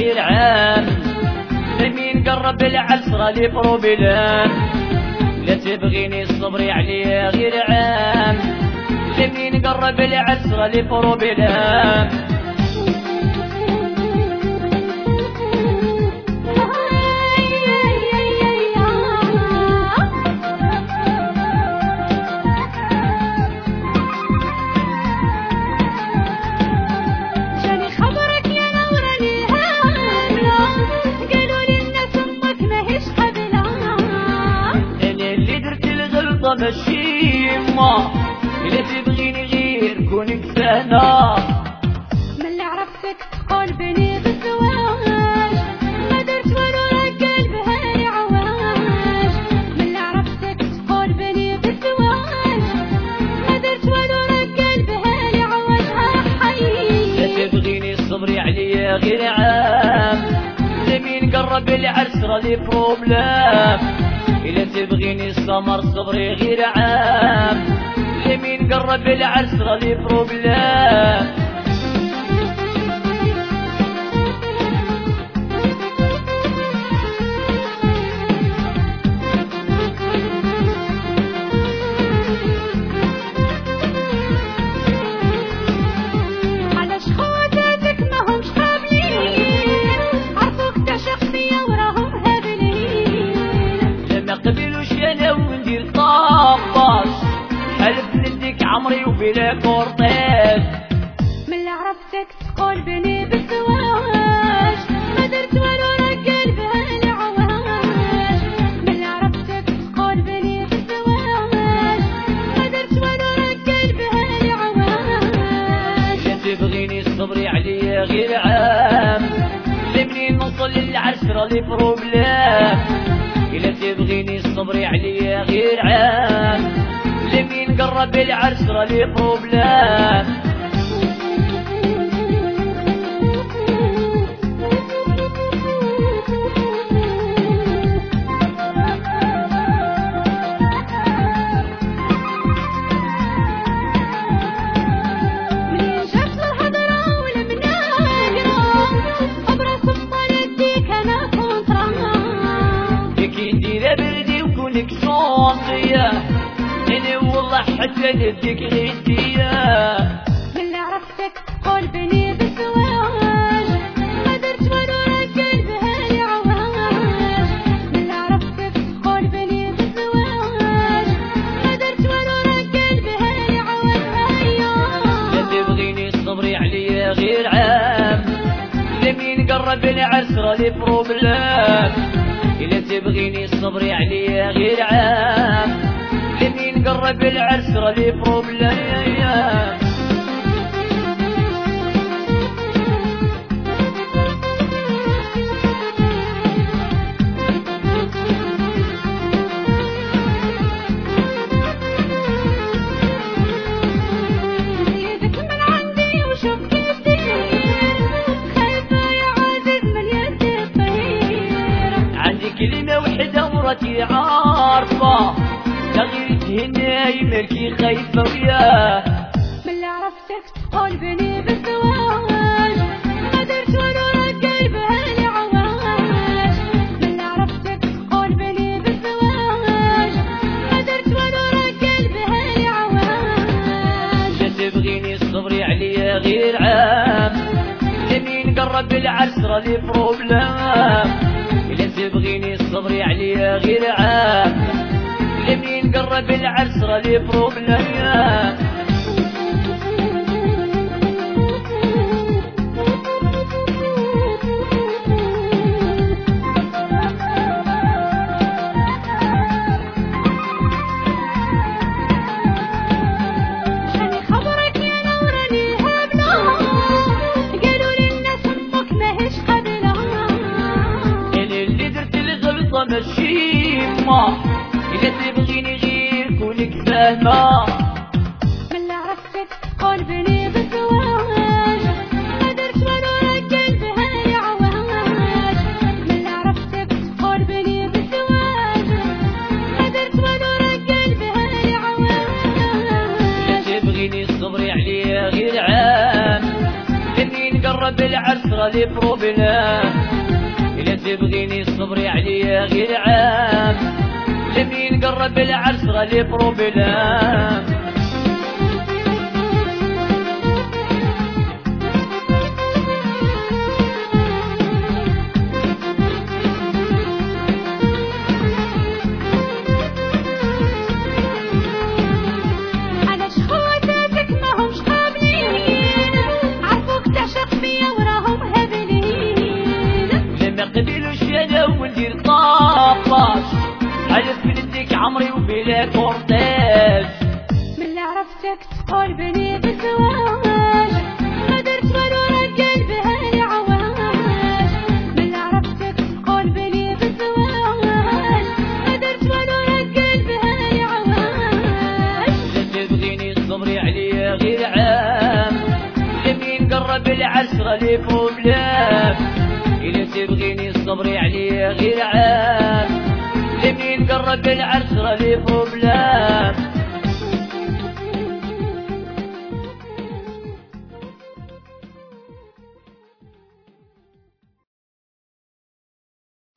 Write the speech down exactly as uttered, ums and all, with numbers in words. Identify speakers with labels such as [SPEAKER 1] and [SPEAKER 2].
[SPEAKER 1] غير عام، لمين قرب العسرة لي بروبلام، لا تبغيني صبري عليا غير عام، لمين قرب العسرة لي بروبلام. ماشي يما إلا تبغيني غير كونك سهلة،
[SPEAKER 2] ملي عرفتك تقول بيني بالزواج، ما درت والو راك قلبها لي عواج. ملي عرفتك تقول بيني بالزواج، ما درت والو راك قلبها لي عواج. ها حي
[SPEAKER 1] لا تبغيني صبري عليا غير عام، لمين قرب العرس رالي بروبلام، إلا تبغيني السمر صبري غير عام، لمين قرب العرس رالي بروبلام.
[SPEAKER 2] علاش خواتاتك ماهمش قابلين، عرفوك تا شخصية وراهم هابلين.
[SPEAKER 1] ما قبلوش انا وندير طاباش، حلف نديك عمري وبلا كورطاج.
[SPEAKER 2] ملي عرفتك تقول بيني بالزواج، ما درت والو راك قلبها لي عواج. ملي عرفتك تقول بيني بالزواج، ما درت والو راك قلبها لي عواج.
[SPEAKER 1] لا تبغيني صبري عليا غير عام، لمنين نوصل للعرس رالي بروبلام، إلا تبغيني صبري عليا غير عام، لمين قرب العرس رالي بروبلام.
[SPEAKER 2] منين جات الهضرة والمناقرة، أبرا سلطان يديك أنا كونطرا.
[SPEAKER 1] كي ندير بردي وكونك صوتية، أنا والله حتى نديك غيتية.
[SPEAKER 2] ملي عرفتك تقول بيني بالزواج، ما درت والو راك قلبها لي عواج. ملي عرفتك تقول بيني بالزواج، ما درت والو راك قلبها لي عواج.
[SPEAKER 1] لا تبغيني صبري عليا غير عام، لمين قرب العرس رالي بروبلام، إلا تبغيني صبري عليا غير عام، لمين قرب العرس رالي بروبلام.
[SPEAKER 2] نزيدك من عندي وشوف كيف دير، خايفة يا عزيز من يدي الطير.
[SPEAKER 1] عندي كلمة وحدة وراتي عارفة، تغير تهناي مالكي خايفة وياه.
[SPEAKER 2] ملي عرفتك تقول بيني بالزواج، ما درت والو راك قلبها لي عواج. ملي عرفتك تقول بيني بالزواج، ما درت والو راك قلبها لي عواج.
[SPEAKER 1] لا تبغيني صبري عليا غير عام، لمين قرب العرس رالي بروبلام، إلا تبغيني صبري عليا غير عام، لمين قرب العرس رالي بروبلام.
[SPEAKER 2] شاني خبرك يا نوراني هبلة، قالوا لي الناس امك ماهيش قابلة.
[SPEAKER 1] أنا اللي درت الغلطة ماشي يما، إلا تبغيني غير كونك فاهمة.
[SPEAKER 2] ملي عرفتك تقول بيني بالزواج، ما درت والو راك قلبها لي عواج. ملي عرفتك تقول بيني بالزواج، ما درت والو راك قلبها لي عواج.
[SPEAKER 1] لا تبغيني صبري عليا غير عام، لمين قرب نقرب العرس غالي بروبلام، إلا تبغيني صبري عليا غير عام، لمين نقرب العرس غالي بروبلام. قبيلوش يا وندير طاباش حلف بنديك عمري وبلا كورتاج،
[SPEAKER 2] من اللي عرفتك تقول بني بالزواج، ما درت والو رجال بهالي عواج، من اللي عرفتك تقول بني بالزواج، ما درت والو رجال بهالي عواج.
[SPEAKER 1] لا تبغيني صبري عليا غير عام، لمين قرب العرس غالي بروبلام، إلا تبغيني صبري عليه غير عام، لمين قرب العرس غالي بروبلام.